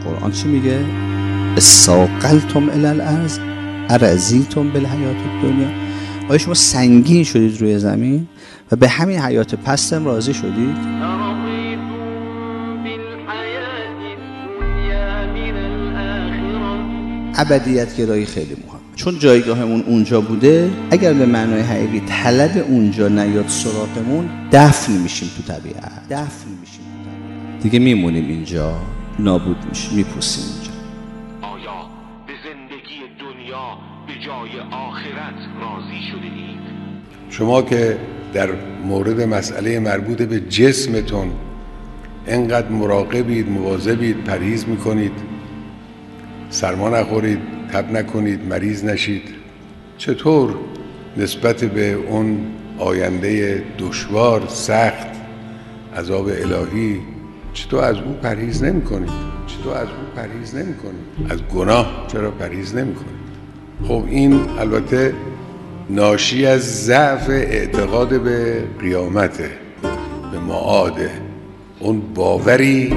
قرآن چی میگه؟ استاقلتم الی الارض ارضیتم بالحیات الدنیا. آیا شما سنگین شدید روی زمین و به همین حیات پستم راضی شدید؟ ابدیت گرایی خیلی مهم، چون جایگاهمون اونجا بوده. اگر به معنای حقیقی طلب اونجا نیاد سراغمون، دفن میشیم تو طبیعت، دیگه میمونیم اینجا، نابود میشیم، میپوسیم اینجا. آیا به زندگی دنیا به جای آخرت راضی شده اید؟ شما که در مورد مسئله مربوط به جسمتون اینقدر مراقبید، مواظبید، پرهیز میکنید، سرما نخورید، تب نکنید، مریض نشید، چطور نسبت به اون آینده دشوار، سخت، عذاب الهی، چطور از او پرهیز نمی کنید؟ از گناه چرا پرهیز نمی کنید؟ خب این البته ناشی از ضعف اعتقاد به قیامته، به معاده. اون باوری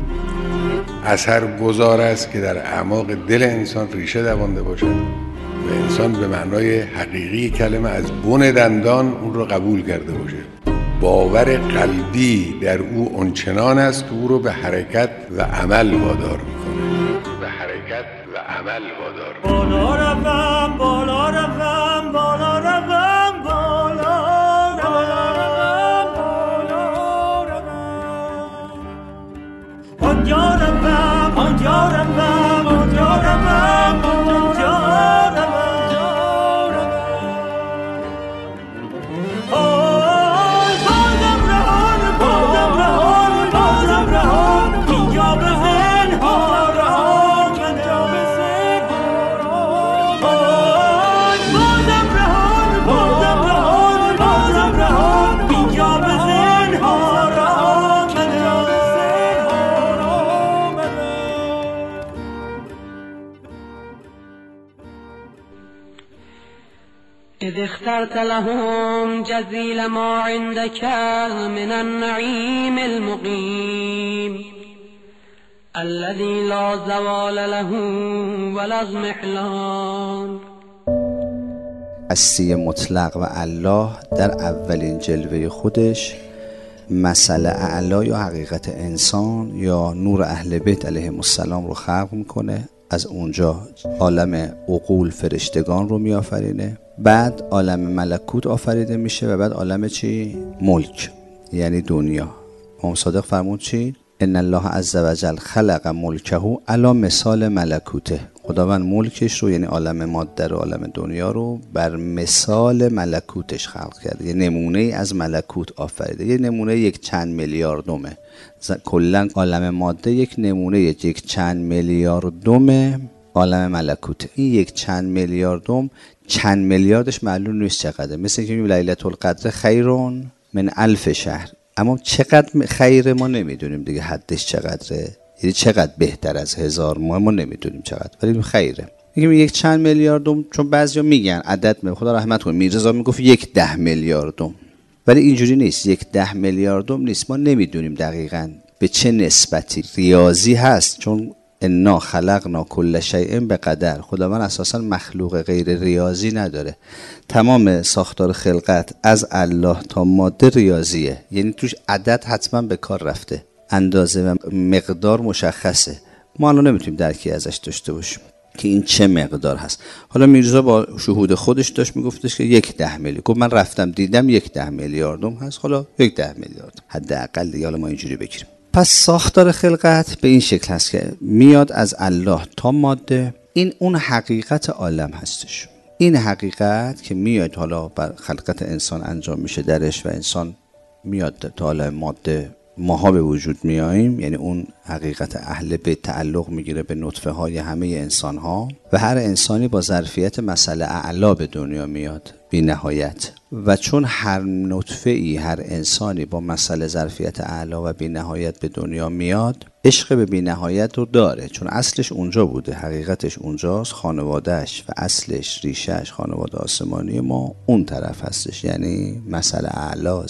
اثرگذار است که در اعماق دل انسان ریشه دوانده باشد و انسان به معنای حقیقی کلمه از بن دندان اون رو قبول کرده باشه. باور قلبی در او اونچنان است که او رو به حرکت و عمل وادار میکنه. بالا روم، بالا روم، بالا روم، بالا روم، بالا روم. آنجا روم، آنجا روم، آنجا روم، آنجا روم. آی بازم رهان، بازم رهان، بازم رهان. اینجا به زنها رهان، اینجا به زنها رهان. بازم رهان، بازم رهان، بازم رهان. اینجا به زنها رهان، اینجا به زنها رهان. إذ اخترت لهم جزيل ما عندك من النعيم المقيم الذي لا زوال له ولا اضمحلان. هستی مطلق و الله در اولین جلوه خودش مسئله اعلا یا حقیقت انسان یا نور اهل بیت علیهم السلام رو خلق میکنه. از اونجا عالم عقول فرشتگان رو میآفرینه، بعد عالم ملکوت آفریده میشه و بعد عالم چی؟ ملک، یعنی دنیا. امام صادق فرمود چی؟ ان الله عز وجل خلق ملکه علی مثال ملکوته. خداوند ملکش رو یعنی عالم ماده رو، عالم دنیا رو بر مثال ملکوتش خلق کرده، یه نمونه ای از ملکوت آفریده. یه نمونه یک چند میلیاردمه. کلا عالم ماده یک نمونه یک چند میلیاردم عالم ملکوته. این یک چند میلیاردم چند میلیاردش معلوم نیست چقدره. مثل اینکه میگیم لیلة القدر خیرون من 1000 شهر، اما چقدر خیره ما نمیدونیم دیگه، حدش چقدره، یعنی چقدر بهتر از 1000 ما نمیدونیم چقدر، ولی خیره. میگیم یک چند میلیاردم، چون بعضیا میگن عدد خدا رحمت کنه میرزا میگفت 10 میلیاردم، ولی اینجوری نیست. 10 میلیاردم نیست، ما نمیدونیم دقیقاً به چه نسبتی. ریاضی هست، چون انا خلقنا کل شیء بقدر. خداوند اساسا مخلوق غیر ریاضی نداره. تمام ساختار خلقت از الله تا ماده ریاضیه، یعنی توش عدد حتما به کار رفته، اندازه و مقدار مشخصه. ما الان نمیتونیم درکی ازش داشته باشیم که این چه مقدار هست. حالا میرزا با شهود خودش داشت میگفتش که 10 میلیارد. گفت من رفتم دیدم 10 میلیاردم هست. حالا 10 میلیارد حداقل دیگه، حالا ما اینجوری بگیریم. پس ساختار خلقت به این شکل هست که میاد از الله تا ماده. این اون حقیقت عالم هستش. این حقیقت که میاد حالا بر خلقت انسان انجام میشه درش و انسان میاد تا عالم ماده، ماها به وجود میاییم، یعنی اون حقیقت اهل بیت تعلق میگیره به نطفه های همه انسان ها و هر انسانی با ظرفیت مسئله اعلا به دنیا میاد بی نهایت. و چون هر نطفه ای، هر انسانی با مسئله ظرفیت اعلا و بی نهایت به دنیا میاد، عشق به بی نهایت رو داره، چون اصلش اونجا بوده، حقیقتش اونجاست، خانوادهش و اصلش ریشهش خانواده آسمانی ما اون طرف هستش، یعنی مسئله اعلاست که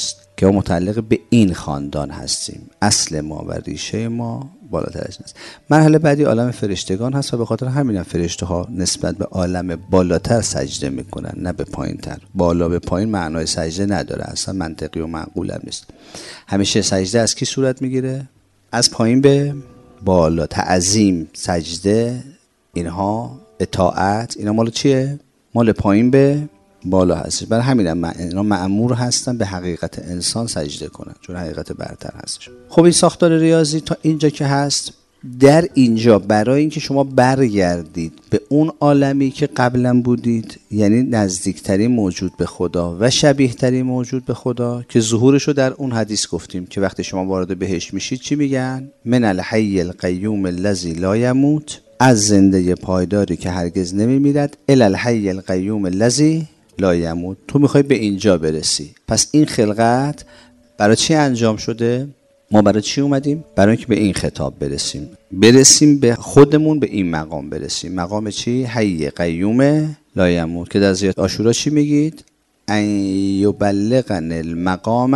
که ما متعلق به این خاندان هستیم، اصل ما و ریشه ما بالاتر از این است. مرحله بعدی عالم فرشتگان هست و به خاطر همین فرشته ها نسبت به عالم بالاتر سجده میکنن، نه به پایین تر. بالا به پایین معنای سجده نداره، اصلا منطقی و معقول هم نیست. همیشه سجده از کی صورت میگیره؟ از پایین به بالا. تعظیم، سجده، اینها اطاعت، اینا مال چیه؟ مال پایین به بالا هستش. برای همین اینا مأمور هستن به حقیقت انسان سجده کنن، چون حقیقت برتر هستش. خب این ساختار ریاضی تا اینجا که هست، در اینجا برای اینکه شما برگردید به اون عالمی که قبلا بودید، یعنی نزدیکترین موجود به خدا و شبیه ترین موجود به خدا که ظهورش رو در اون حدیث گفتیم که وقتی شما وارد بهشت میشید چی میگن؟ من الحی القیوم الذی لا یموت، از زنده پایداری که هرگز نمیمیرد، الی الحی القیوم الذی لا یموت. تو میخوای به اینجا برسی. پس این خلقت برای چی انجام شده؟ ما برای چی اومدیم؟ برای اینکه به این خطاب برسیم به خودمون، به این مقام برسیم. مقام چی؟ حی قیوم لا یموت، که در زیارت عاشورا چی میگید؟ ان یبلغن المقام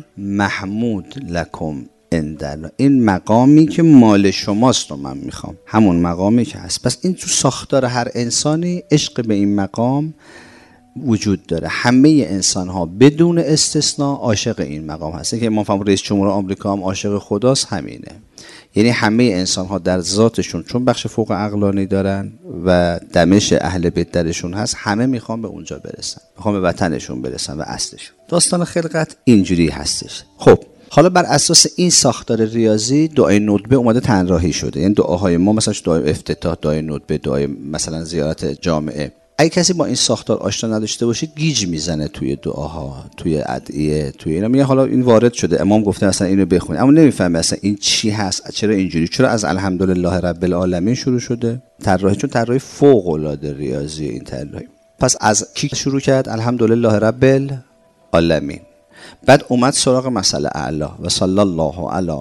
المحمود لکم اندر، این مقامی که مال شماست رو من میخوام، همون مقامی که هست. پس این تو ساختار هر انسانی عشق به این مقام وجود داره. همه انسان ها بدون استثناء عاشق این مقام هستن که امام رئیس جمهور آمریکا هم عاشق خداست، همینه. یعنی همه انسان ها در ذاتشون چون بخش فوق عقلانی دارن و دمش اهل بیت درشون هست، همه میخوان به اونجا برسن، میخوان به وطنشون برسن و اصلشون. داستان خلقت اینجوری هستش. خب حالا بر اساس این ساختار ریاضی دعای ندبه اومده طراحی شده. یعنی دعاهای ما مثلا دعای افتتاح، دعای ندبه، دعای مثلا زیارت جامعه، اگه کسی با این ساختار آشنا نداشته باشه گیج میزنه توی دعاها، توی ادعیه، توی اینا. میگه حالا این وارد شده، امام گفته مثلا اینو بخونید، اما نمیفهمه اصلا این چی هست، چرا اینجوری، چرا از الحمدلله رب العالمین شروع شده طراحی، چون طراحی فوق العاده ریاضی این طراحی. پس از کی شروع کرد؟ الحمدلله رب العالمین. بعد اومد سراغ مسئله اعلی و صلی الله علی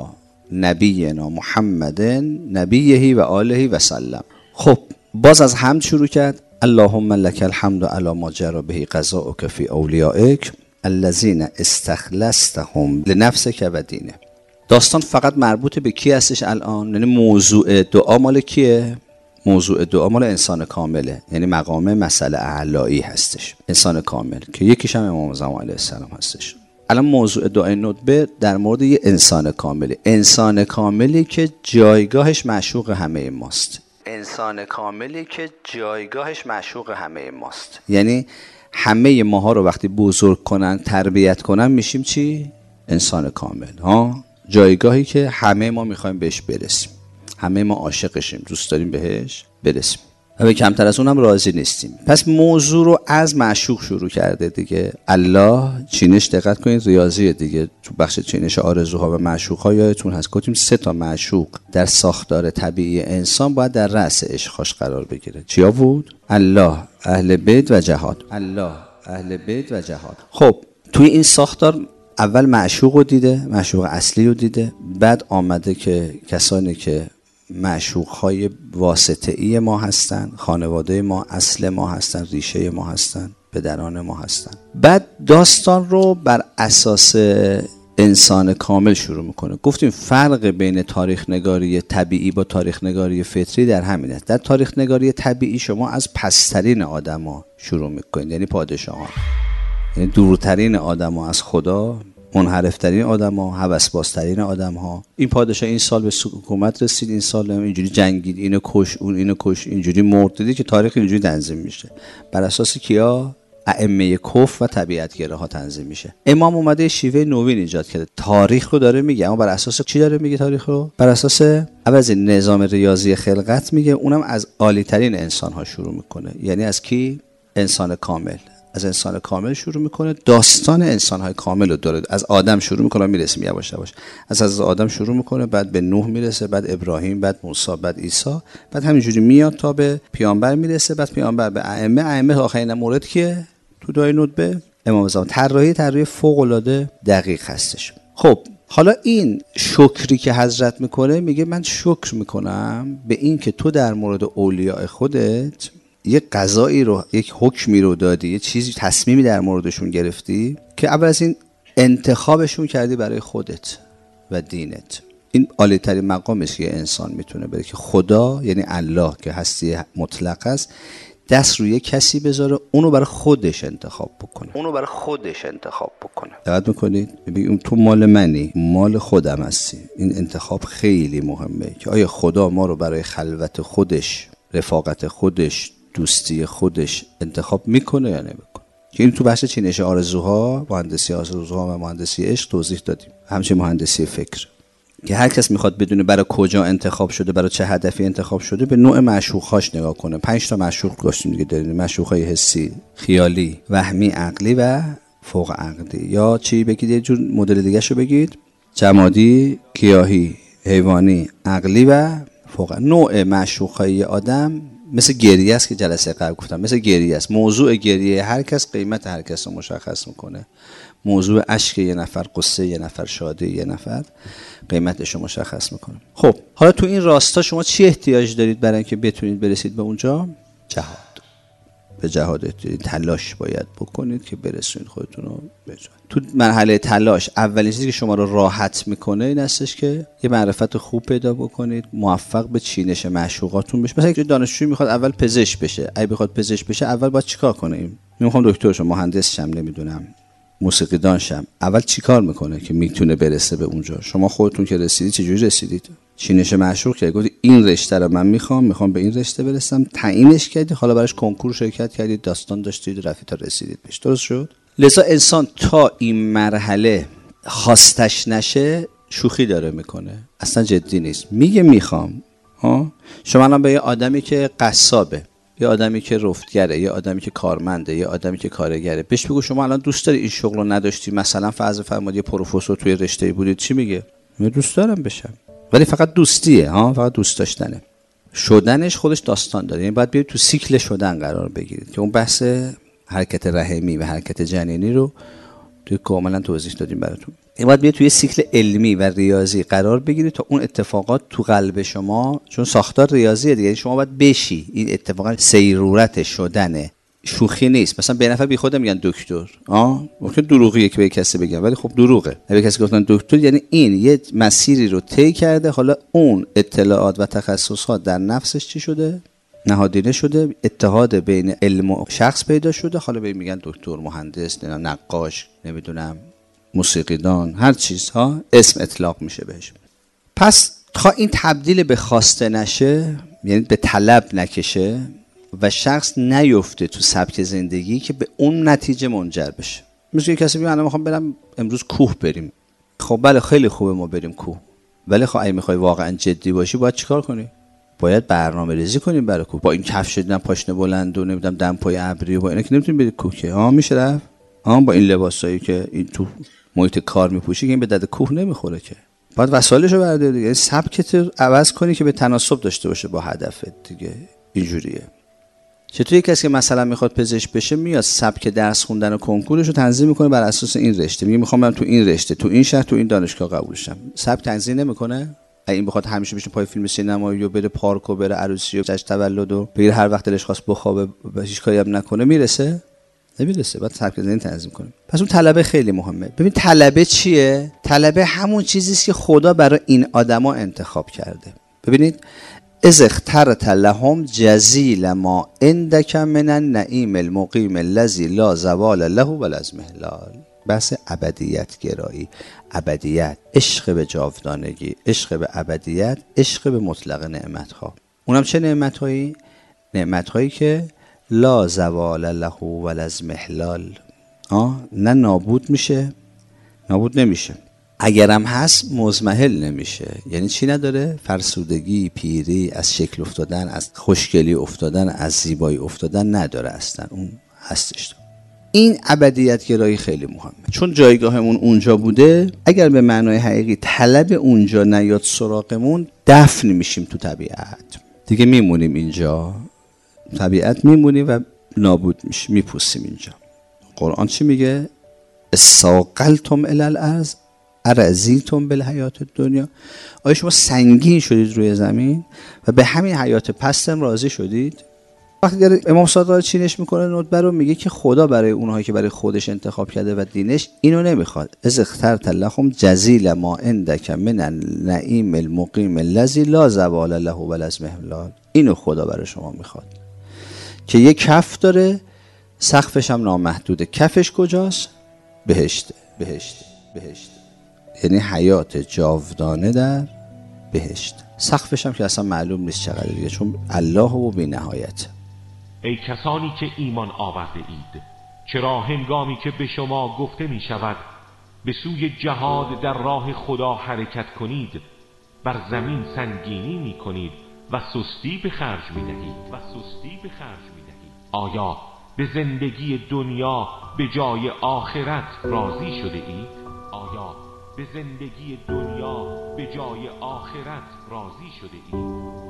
نبینا محمد نبیه و آله و سلم. خب باز از حمد شروع کرد. اللهم لك الحمد على ما جرى به قضاؤك في اولیائک الذين استخلصتهم لنفسك و دینه. داستان فقط مربوط به کی هستش الان؟ یعنی موضوع دعا مال کیه؟ موضوع دعا مال انسان کامله، یعنی مقام مسئله اعلایی هستش، انسان کامل که یکیش هم امام زمان علیه السلام هستش. الان موضوع دعای ندبه در مورد یه انسان کامله، انسان کاملی که جایگاهش معشوق همه ماست، انسان کاملی که جایگاهش معشوق همه ماست. یعنی همه ماها رو وقتی بزرگ کنن، تربیت کنن، میشیم چی؟ انسان کامل. جایگاهی که همه ما میخوایم بهش برسیم، همه ما عاشقشیم، دوست داریم بهش برسیم و به کمتر از اونم راضی نیستیم. پس موضوع رو از معشوق شروع کرده دیگه. الله چینش، دقت کنید، ریاضیه دیگه. تو بخش چینش آرزوها و معشوقها یادتون هست گفتیم 3 معشوق در ساختار طبیعی انسان باید در رأس عشقش قرار بگیره. چیا بود؟ الله، اهل بیت و جهاد. الله، اهل بیت و جهاد. خب توی این ساختار اول معشوق رو دیده، معشوق اصلی رو دیده، بعد آمده که کسانی که معشوق‌های واسطه‌ای ما هستن، خانواده ما، اصل ما هستن، ریشه ما هستن، پدران ما هستن. بعد داستان رو بر اساس انسان کامل شروع میکنه. گفتیم فرق بین تاریخ نگاری طبیعی با تاریخ نگاری فطری در همین است. در تاریخ نگاری طبیعی شما از پسترین آدما شروع میکنید، یعنی پادشاهان، یعنی دورترین آدما از خدا، منحرفترین آدم‌ها، هوسبازترین آدم‌ها. این پادشاه این سال به حکومت رسید، این سال اینجوری جنگید، اینو کش، اون اینو کش، اینجوری مرد. دیدی که تاریخ اینجوری تنظیم میشه. بر اساس کیا؟ ائمه کفر و طبیعتگراها تنظیم میشه. امام اومده شیوه نوین ایجاد کرده، تاریخ رو داره میگه، اما بر اساس چی داره میگه تاریخ رو؟ بر اساس عوض نظام ریاضی خلقت میگه، اونم از عالی‌ترین انسان‌ها شروع میکنه. یعنی از کی؟ انسان کامل. از انسان کامل شروع میکنه، داستان انسان‌های کامل رو داره. از آدم شروع میکنه، میرسیم یواش یواش. از آدم شروع میکنه، بعد به نوح میرسه، بعد ابراهیم، بعد موسی، بعد عیسی، بعد همینجوری میاد تا به پیامبر میرسه، بعد پیامبر به ائمه آخرین مورد کیه؟ تو دعای ندبه امام زمان. طراحی فوق العاده دقیق هستش. خب حالا این شکری که حضرت میکنه، میگه من شکر میکنم به این که تو در مورد اولیاء خودت یک قضایی رو، یک حکمی رو دادی، یه چیزی، تصمیمی در موردشون گرفتی که اول از این انتخابشون کردی برای خودت و دینت. این عالی ترین مقامی است که انسان میتونه بره، که خدا یعنی الله که هستی مطلق است دست روی کسی بذاره اونو برای خودش انتخاب بکنه. دقت میکنید؟ ببین تو مال منی، مال خودم هستی. این انتخاب خیلی مهمه که آیا خدا ما رو برای خلوت خودش، رفاقت خودش، دوستی خودش انتخاب میکنه یا نمیکنه. که این تو بحث چینش آرزوها، مهندسی آرزوها و مهندسی عشق توضیح دادیم، همچنین مهندسی فکر، که هر کس میخواد بدونه برای کجا انتخاب شده، برای چه هدفی انتخاب شده، به نوع معشوق‌هاش نگاه کنه. 5 تا معشوق داشتیم دیگه، داریم معشوق‌های حسی، خیالی، وهمی، عقلی و فوق عقلی. یا چی بگید، یه جور مدل دیگه شو بگید، جمادی، گیاهی، حیوانی، عقلی و فوق. نوع معشوق‌های آدم مثل گریه است که جلسه قبل گفتم، مثل گریه است. موضوع گریه هر کس قیمت هر کس رو مشخص میکنه. موضوع اشک یه نفر، قصه یه نفر، شادی یه نفر قیمتش رو مشخص میکنه. خب حالا تو این راستا شما چی احتیاج دارید برای اینکه بتونید برسید به اونجا؟ جهاد. به جهاد تلاش باید بکنید که برسونید خودتون رو به جهاد. تو مرحله تلاش اولین چیزی که شما رو راحت میکنه این هستش که یه معرفت خوب پیدا بکنید، موفق به چینش معشوقاتون بشید. مثلا یک دانشجویی میخواد اول پزشک بشه، اگه بخواد پزشک بشه اول باید چیکار کنه؟ من میخوام دکتر شم، مهندس شم، نمیدونم موسیقی دانشم، اول چیکار میکنه که میتونه برسه به اونجا؟ شما خودتون که رسیدید چجوری رسیدید؟ چینش معشوق که گفتی این رشته رو من میخوام به این رشته برسم، تعیینش کردید، حالا براش کنکور شرکت کردید، داستان داشتید، رفتید تا رسیدید بهش. درست شد؟ لذا انسان تا این مرحله خواستش نشه شوخی داره میکنه، اصلا جدی نیست، میگه میخوام. شما الان به یه آدمی که قصابه، یه آدمی که رفتگره، یه آدمی که کارمنده، یه آدمی که کارگره، بهش بگو شما الان دوست داری این شغل رو نداشتی، مثلا فرض فرمایید یه پروفسور توی رشته‌ای بودید، چی میگه؟ من دوست دارم بشم. ولی فقط دوستیه، فقط دوست داشتنه. شدنش خودش داستان داره. یعنی باید بیاید تو سیکل شدن قرار بگیرید که اون بحث حرکت رحمی و حرکت جنینی رو توی کاملا توضیح دادیم براتون. این باید بیاید توی سیکل علمی و ریاضی قرار بگیرید تا اون اتفاقات تو قلب شما، چون ساختار ریاضیه دیگه، شما باید بشی. این اتفاقا سیرورت شدنه، شوخی نیست. مثلا به نفر بی خود میگن دکتر، ممکن دروغیه که به کسی بگن، ولی خب دروغه. به کسی گفتن دکتر یعنی این یه مسیری رو طی کرده، حالا اون اطلاعات و تخصصات در نفسش چی شده؟ نهادینه شده، اتحاد بین علم و شخص پیدا شده، حالا به این میگن دکتر، مهندس، نقاش، نمیدونم موسیقیدان، هر چیزها اسم اطلاق میشه بهش. پس تا این تبدیل به خواسته نشه، یعنی به طلب نکشه و شخص نیفته تو سبک زندگی که به اون نتیجه منجر بشه. مثل یه کسی میگه من میخوام برم امروز کوه بریم. خب بله خیلی خوبه ما بریم کوه، ولی خب اگه میخوای واقعا جدی باشی باید چیکار کنی؟ باید برنامه ریزی کنیم برای کوه. با این کفش دیدم پاشنه بلند و نمیدونم دمپای ابری و با اینا که نمیتونی بری کوه که. میشه رفت؟ با این لباسایی که این تو محیط کار میپوشی که این به درد کوه نمیخوره که. باید وسایلشو برداری دیگه. سبکت رو عوض کنی که به تناسب داشته باشه با هدفت دیگه. اینجوریه. چطور یک کسی که مثلا میخواد پزشک بشه میاد سبک درس خوندن و کنکورش رو تنظیم میکنه بر اساس این رشته، میگه میخوام برم تو این رشته، تو این شهر، تو این دانشگاه قبول شم. سبک تنظیم نمیکنه. این بخواد همیشه بشه پای فیلم سینمایی و بره پارک و بره عروسی و جشن تولد و بگیره هر وقت دلش خواست بخوابه و هیچ کاری هم نکنه، میرسه؟ نمیرسه. باید سبک زندگی تنظیم کنه. پس اون طلبه خیلی مهمه. ببین طلبه چیه؟ طلبه همون چیزی است که خدا برای این آدما انتخاب کرده. ببینید از اخترت لهم جزیل ما عندک من النعیم المقیم الذی لا زوال له ولا اضمحلال. بحث ابدیت گرایی، ابدیت، عشق به جاودانگی، عشق به ابدیت، عشق به مطلق نعمت‌ها. اونم چه نعمت‌هایی؟ نعمت‌هایی که لا زوال له ولا اضمحلال، نه نابود میشه، نابود نمیشه، اگرم هست مزمحل نمیشه. یعنی چی نداره؟ فرسودگی، پیری، از شکل افتادن، از خوشگلی افتادن، از زیبایی افتادن نداره اصلا. اون هستش. این ابدیت گرایی خیلی مهمه، چون جایگاهمون اونجا بوده. اگر به معنای حقیقی طلب اونجا نیاد سراغمون، دفن میشیم تو طبیعت دیگه، میمونیم اینجا، طبیعت میمونیم و نابود میشیم، میپوسیم اینجا. قرآن چی میگه؟ استثقلتم الی الارض ارضیتم بالحیات الدنیا. آیا شما سنگین شدید روی زمین و به همین حیات پستم راضی شدید؟ وقتی داره امام صادق چینش میکنه ندبه رو، میگه که خدا برای اونهایی که برای خودش انتخاب کرده و دینش اینو نمیخواد. از اخترت لهم جزیل ما عندک من النعیم المقیم الذی لا زوال له ولا اسمه، اینو خدا برای شما میخواد که یه کف داره، سقفش هم نامحدوده. کفش کجاست؟ بهشت. یعنی حیات جاودانه در بهشت. سقفش هم که اصلا معلوم نیست چقدر دیگه، چون الله و بی نهایت. ای کسانی که ایمان آورده اید، چرا هنگامی که به شما گفته می شود به سوی جهاد در راه خدا حرکت کنید، بر زمین سنگینی می کنید و سستی به خرج می دهید. آیا به زندگی دنیا به جای آخرت راضی شده اید؟ به زندگی دنیا به جای آخرت راضی شده اید؟